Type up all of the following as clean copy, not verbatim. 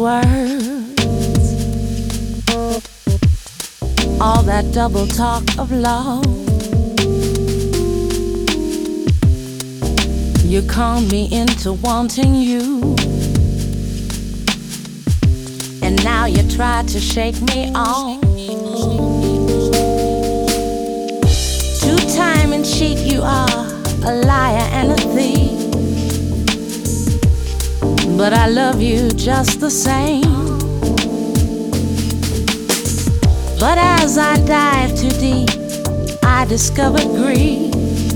words, all that double talk of love. You conned me into wanting you, and now you try to shake me off. Two-time and cheat, you are a liar and a thief, but I love you just the same. But as I dive too deep, I discovered grief.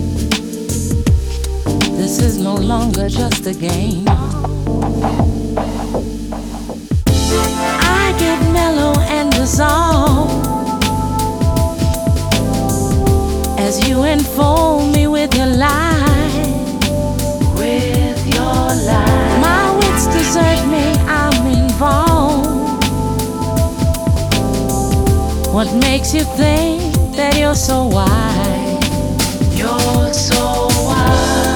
This is no longer just a game. I get mellow and dissolve as you enfold me with your lies. With your lies, my wits desert me, I'm involved. What makes you think that you're so wise? You're so wise.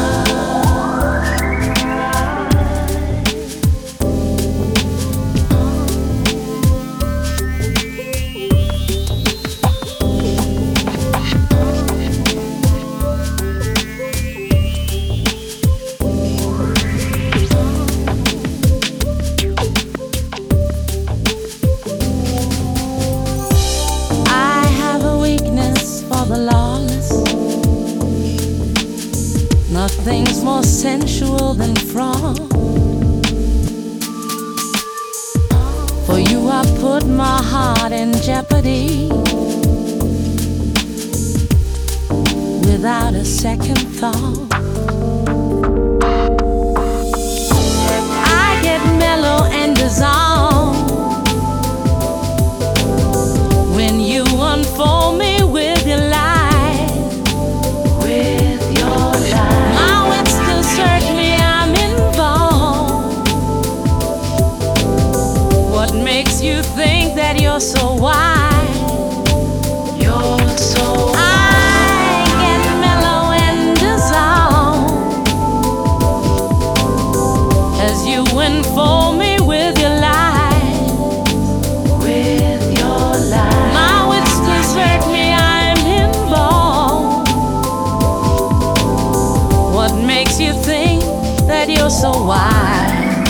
Nothing's more sensual than fraud. For you I put my heart in jeopardy without a second thought. I get mellow and dissolve when you unfold me with your lies. Makes you think that you're so wise. You're so wise. I get mellow and dissolve as you enfold me with your lies. With your lies, my wits desert me, I'm involved. What makes you think that you're so wise?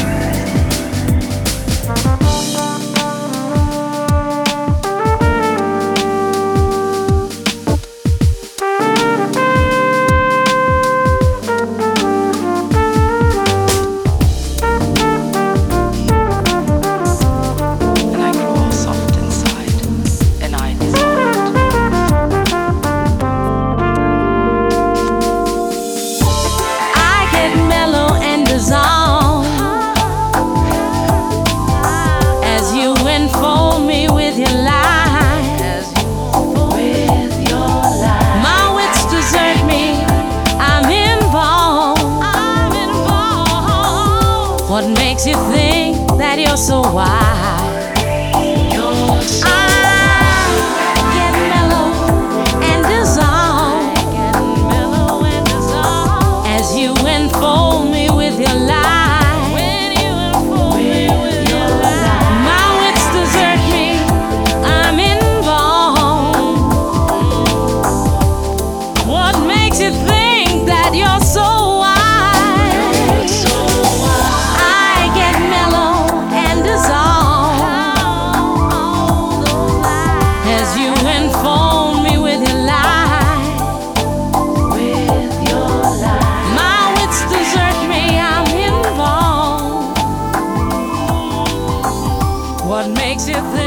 Enfold me with your lies. With your lies, my wits desert me, I'm involved. What makes you think that you're so wise? You're so I get mellow and dissolve as you enfold me with your lies. What makes you think